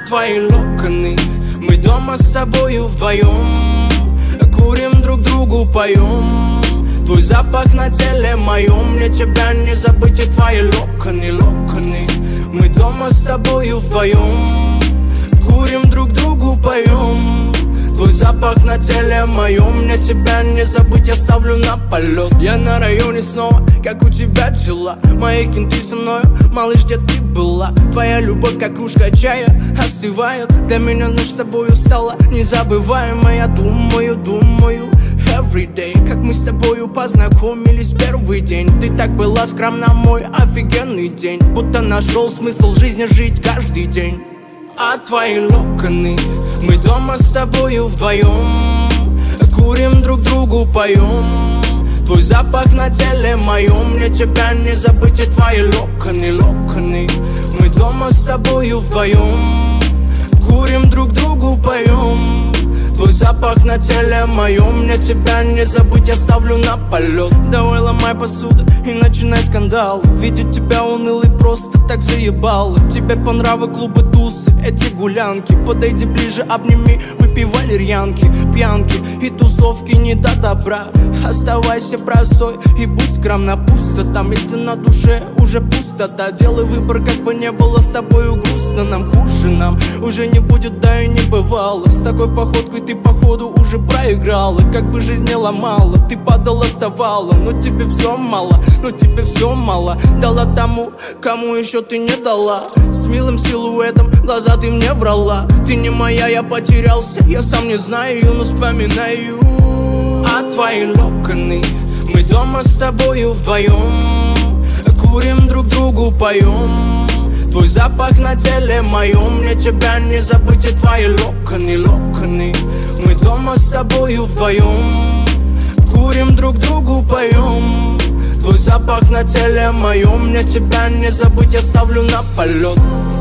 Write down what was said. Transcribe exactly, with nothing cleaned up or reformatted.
твои локоны. Мы дома с тобою вдвоем, курим друг другу, поем. Твой запах на теле моем, мне тебя не забыть, и твои локоны, локоны. Мы дома с тобою вдвоем, курим друг другу, поем. Твой запах на теле моем, мне тебя не забыть, я ставлю на полет. Я на районе снова, как у тебя дела? Мои кенты со мною, малыш, где ты была? Твоя любовь, как кружка чая, остывает. Для меня ночь с тобою стала незабываемой. Я думаю, думаю everyday, как мы с тобою познакомились в первый день. Ты так была скромна, мой офигенный день, будто нашел смысл жизни жить каждый день. А твои локоны, мы дома с тобою вдвоем, курим друг другу, поем. Твой запах на теле моем, мне тебя не забыть, и твои локоны, локоны. Мы дома с тобою вдвоем, курим друг другу, поем. Твой запах на теле моем, мне тебя не забыть, я ставлю на полет. Давай ломай посуду и начинай скандал. Видеть тебя унылый просто так заебало. Тебе по нраву клубы, тусы, эти гулянки. Подойди ближе, обними, выпей валерьянки. Пьянки и тусовки не до добра. Оставайся простой и будь скромна. Пусто там, если на душе уже пустота. Делай выбор, как бы не было с тобою грустно. Нам хуже, нам уже не будет, да и не бывало. С такой походкой ты походу уже проиграла. Как бы жизнь не ломала, ты падала, вставала. Но тебе все мало, но тебе все мало. Дала тому, кому еще ты не дала. С милым силуэтом глаза ты мне врала. Ты не моя, я потерялся, я сам не знаю, но вспоминаю. А твои локоны, мы дома с тобою вдвоем, курим друг другу, поем. Твой запах на теле моем, мне тебя не забыть, и твои локоны, локоны. Мы дома с тобою вдвоем, курим друг другу, поем. Твой запах на теле моем, мне тебя не забыть, я ставлю на полет.